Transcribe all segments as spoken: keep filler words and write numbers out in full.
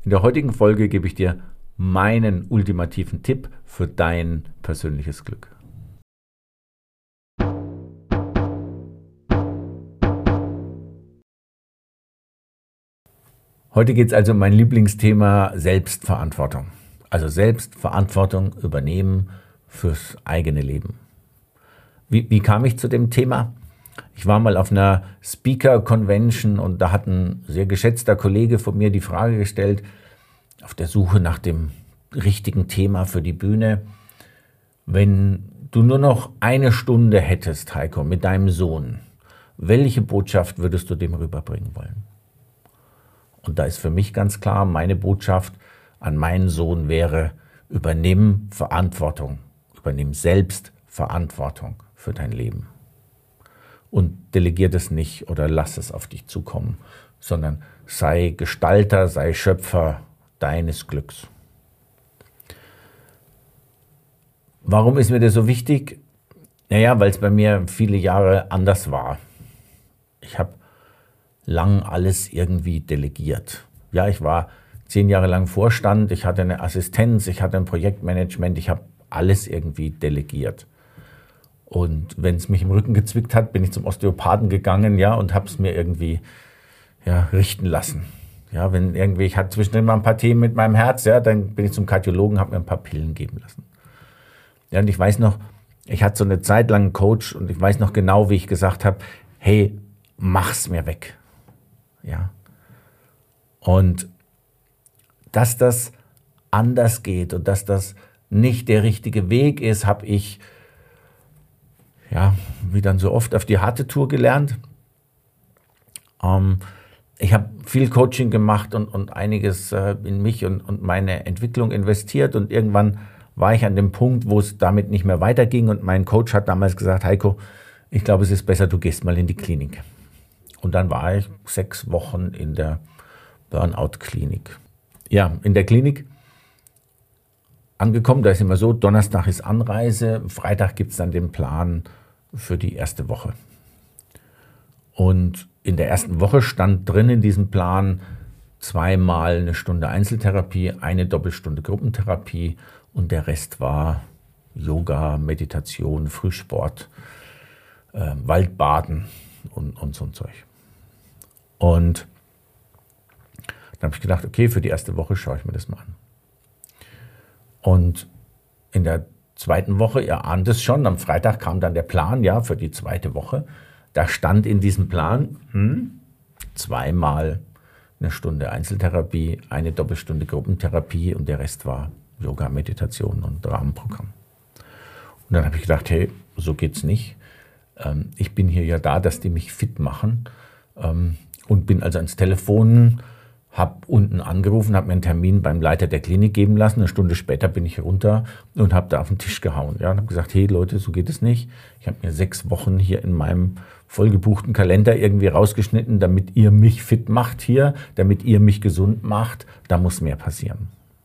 In der heutigen Folge gebe ich dir meinen ultimativen Tipp für dein persönliches Glück. Heute geht es also um mein Lieblingsthema Selbstverantwortung. Also Selbstverantwortung übernehmen fürs eigene Leben. Wie, wie kam ich zu dem Thema? Ich war mal auf einer Speaker-Convention und da hat ein sehr geschätzter Kollege von mir die Frage gestellt, auf der Suche nach dem richtigen Thema für die Bühne. Wenn du nur noch eine Stunde hättest, Heiko, mit deinem Sohn, welche Botschaft würdest du dem rüberbringen wollen? Und da ist für mich ganz klar, meine Botschaft an meinen Sohn wäre, übernimm Verantwortung, übernimm selbst Verantwortung für dein Leben. Und delegier das nicht oder lass es auf dich zukommen, sondern sei Gestalter, sei Schöpfer deines Glücks. Warum ist mir das so wichtig? Naja, weil es bei mir viele Jahre anders war. Ich habe lang alles irgendwie delegiert. Ja, ich war zehn Jahre lang Vorstand, ich hatte eine Assistenz, ich hatte ein Projektmanagement, ich habe alles irgendwie delegiert. Und wenn es mich im Rücken gezwickt hat, bin ich zum Osteopathen gegangen, ja, und habe es mir irgendwie ja, richten lassen. Ja, wenn irgendwie, ich hatte zwischendrin mal ein paar Themen mit meinem Herz, ja, dann bin ich zum Kardiologen, habe mir ein paar Pillen geben lassen. Ja, und ich weiß noch, ich hatte so eine Zeit lang einen Coach und ich weiß noch genau, wie ich gesagt habe, hey, mach's mir weg. Ja. Und dass das anders geht und dass das nicht der richtige Weg ist, habe ich ja, wie dann so oft auf die harte Tour gelernt. Ähm, ich habe viel Coaching gemacht und, und einiges äh, in mich und, und meine Entwicklung investiert und irgendwann war ich an dem Punkt, wo es damit nicht mehr weiterging und mein Coach hat damals gesagt, Heiko, ich glaube, es ist besser, du gehst mal in die Klinik. Und dann war ich sechs Wochen in der Burnout-Klinik. Ja, in der Klinik angekommen, da ist immer so, Donnerstag ist Anreise, Freitag gibt es dann den Plan für die erste Woche. Und in der ersten Woche stand drin in diesem Plan zweimal eine Stunde Einzeltherapie, eine Doppelstunde Gruppentherapie und der Rest war Yoga, Meditation, Frühsport, äh, Waldbaden und, und so ein Zeug. Und dann habe ich gedacht, okay, für die erste Woche schaue ich mir das mal an. Und in der zweiten Woche, ihr ahnt es schon, am Freitag kam dann der Plan, ja, für die zweite Woche. Da stand in diesem Plan hm, zweimal eine Stunde Einzeltherapie, eine Doppelstunde Gruppentherapie und der Rest war Yoga, Meditation und Rahmenprogramm. Und dann habe ich gedacht, hey, so geht's nicht. Ähm, ich bin hier ja da, dass die mich fit machen ähm, und bin also ans Telefon, habe unten angerufen, habe mir einen Termin beim Leiter der Klinik geben lassen. Eine Stunde später bin ich runter und habe da auf den Tisch gehauen. Ja, und habe gesagt, hey Leute, so geht es nicht. Ich habe mir sechs Wochen hier in meinem vollgebuchten Kalender irgendwie rausgeschnitten, damit ihr mich fit macht hier, damit ihr mich gesund macht. Da muss mehr passieren.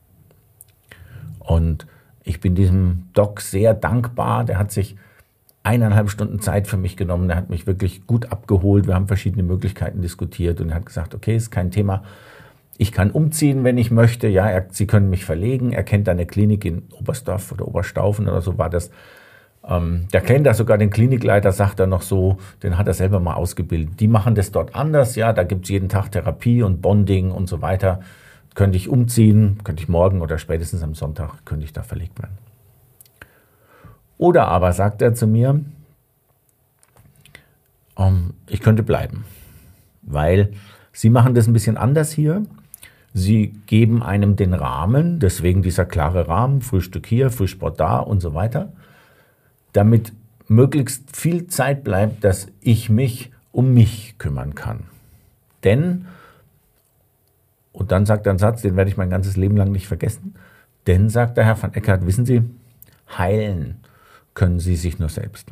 Und ich bin diesem Doc sehr dankbar. Der hat sich eineinhalb Stunden Zeit für mich genommen. Der hat mich wirklich gut abgeholt. Wir haben verschiedene Möglichkeiten diskutiert und er hat gesagt, okay, ist kein Thema. Ich kann umziehen, wenn ich möchte. Ja, er, Sie können mich verlegen. Er kennt eine Klinik in Oberstdorf oder Oberstaufen oder so war das. Ähm, der kennt da sogar den Klinikleiter, sagt er noch so, den hat er selber mal ausgebildet. Die machen das dort anders. Ja, da gibt es jeden Tag Therapie und Bonding und so weiter. Könnte ich umziehen, könnte ich morgen oder spätestens am Sonntag, könnte ich da verlegt werden. Oder aber sagt er zu mir, ähm, ich könnte bleiben, weil Sie machen das ein bisschen anders hier. Sie geben einem den Rahmen, deswegen dieser klare Rahmen, Frühstück hier, Frühsport da und so weiter, damit möglichst viel Zeit bleibt, dass ich mich um mich kümmern kann. Denn, und dann sagt er einen Satz, den werde ich mein ganzes Leben lang nicht vergessen, denn, sagt der Herr van Eckert, wissen Sie, heilen können Sie sich nur selbst.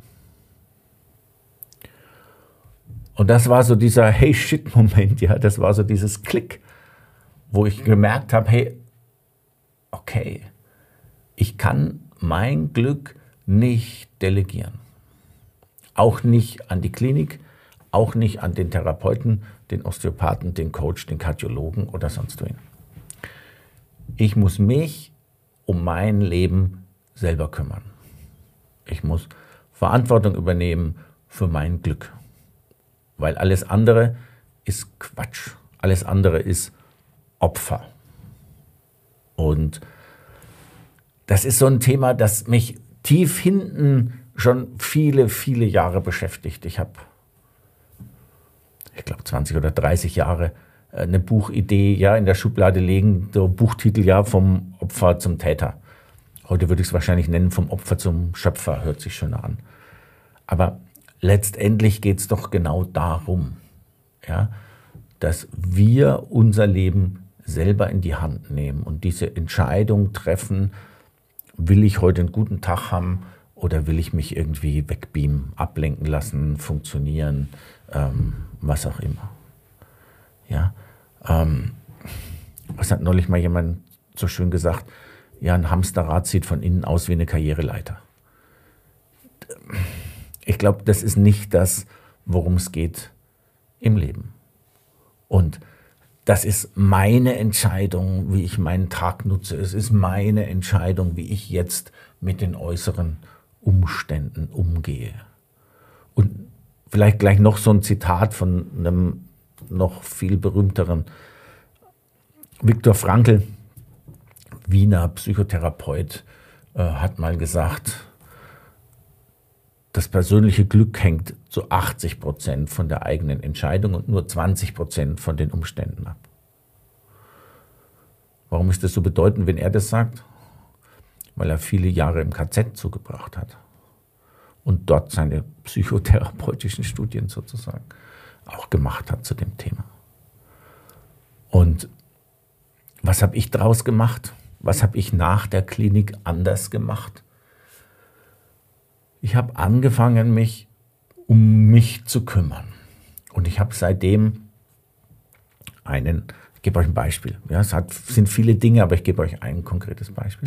Und das war so dieser Hey-Shit-Moment, ja, das war so dieses Klick, wo ich gemerkt habe, hey, okay, ich kann mein Glück nicht delegieren. Auch nicht an die Klinik, auch nicht an den Therapeuten, den Osteopathen, den Coach, den Kardiologen oder sonst wen. Ich muss mich um mein Leben selber kümmern. Ich muss Verantwortung übernehmen für mein Glück. Weil alles andere ist Quatsch. Alles andere ist Opfer. Und das ist so ein Thema, das mich tief hinten schon viele, viele Jahre beschäftigt. Ich habe, ich glaube, zwanzig oder dreißig Jahre eine Buchidee ja, in der Schublade legen, der Buchtitel ja vom Opfer zum Täter. Heute würde ich es wahrscheinlich nennen, vom Opfer zum Schöpfer, hört sich schöner an. Aber letztendlich geht es doch genau darum, ja, dass wir unser Leben selber in die Hand nehmen und diese Entscheidung treffen, will ich heute einen guten Tag haben oder will ich mich irgendwie wegbeamen, ablenken lassen, funktionieren, ähm, was auch immer. Ja, ähm, was hat neulich mal jemand so schön gesagt? Ja, ein Hamsterrad sieht von innen aus wie eine Karriereleiter. Ich glaube, das ist nicht das, worum es geht im Leben. Und das ist meine Entscheidung, wie ich meinen Tag nutze. Es ist meine Entscheidung, wie ich jetzt mit den äußeren Umständen umgehe. Und vielleicht gleich noch so ein Zitat von einem noch viel berühmteren Viktor Frankl, Wiener Psychotherapeut, äh, hat mal gesagt, das persönliche Glück hängt zu achtzig Prozent von der eigenen Entscheidung und nur zwanzig Prozent von den Umständen ab. Warum ist das so bedeutend, wenn er das sagt? Weil er viele Jahre im K Z zugebracht hat und dort seine psychotherapeutischen Studien sozusagen auch gemacht hat zu dem Thema. Und was habe ich daraus gemacht? Was habe ich nach der Klinik anders gemacht? Ich habe angefangen, mich um mich zu kümmern. Und ich habe seitdem einen, ich gebe euch ein Beispiel. Ja, es hat, sind viele Dinge, aber ich gebe euch ein konkretes Beispiel.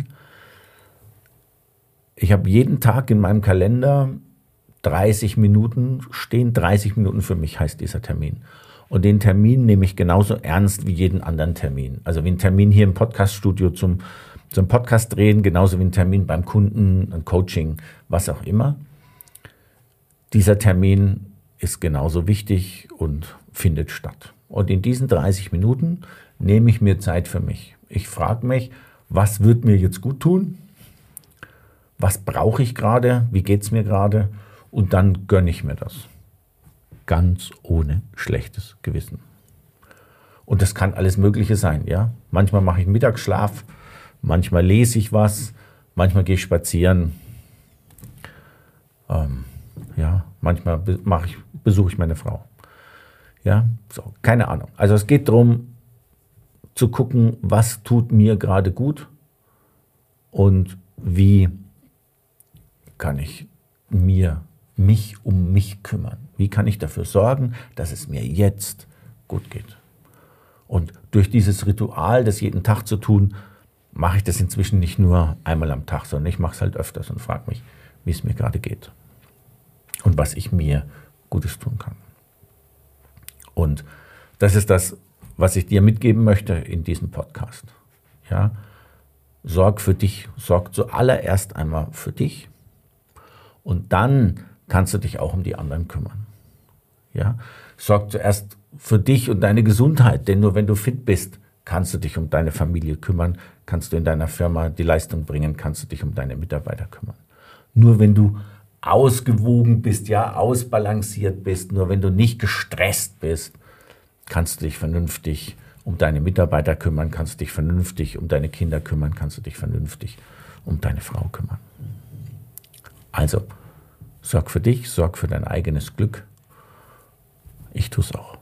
Ich habe jeden Tag in meinem Kalender dreißig Minuten stehen. dreißig Minuten für mich heißt dieser Termin. Und den Termin nehme ich genauso ernst wie jeden anderen Termin. Also wie ein Termin hier im Podcaststudio zum, zum Podcast drehen, genauso wie ein Termin beim Kunden, ein Coaching, was auch immer. Dieser Termin ist genauso wichtig und findet statt. Und in diesen dreißig Minuten nehme ich mir Zeit für mich. Ich frage mich, was wird mir jetzt gut tun? Was brauche ich gerade? Wie geht es mir gerade? Und dann gönne ich mir das. Ganz ohne schlechtes Gewissen. Und das kann alles Mögliche sein, ja. Manchmal mache ich Mittagsschlaf, manchmal lese ich was, manchmal gehe ich spazieren. Ähm, ja, manchmal mache ich, besuche ich meine Frau. Ja, so, keine Ahnung. Also es geht darum, zu gucken, was tut mir gerade gut und wie kann ich mir, mich um mich kümmern. Wie kann ich dafür sorgen, dass es mir jetzt gut geht? Und durch dieses Ritual, das jeden Tag zu tun, mache ich das inzwischen nicht nur einmal am Tag, sondern ich mache es halt öfters und frage mich, wie es mir gerade geht und was ich mir Gutes tun kann. Und das ist das, was ich dir mitgeben möchte in diesem Podcast. Ja? Sorg für dich, sorg zuallererst einmal für dich und dann kannst du dich auch um die anderen kümmern. Ja? Sorg zuerst für dich und deine Gesundheit, denn nur wenn du fit bist, kannst du dich um deine Familie kümmern, kannst du in deiner Firma die Leistung bringen, kannst du dich um deine Mitarbeiter kümmern. Nur wenn du ausgewogen bist, ja, ausbalanciert bist, nur wenn du nicht gestresst bist, kannst du dich vernünftig um deine Mitarbeiter kümmern, kannst du dich vernünftig um deine Kinder kümmern, kannst du dich vernünftig um deine Frau kümmern. Also, sorg für dich, sorg für dein eigenes Glück. Ich tue es auch.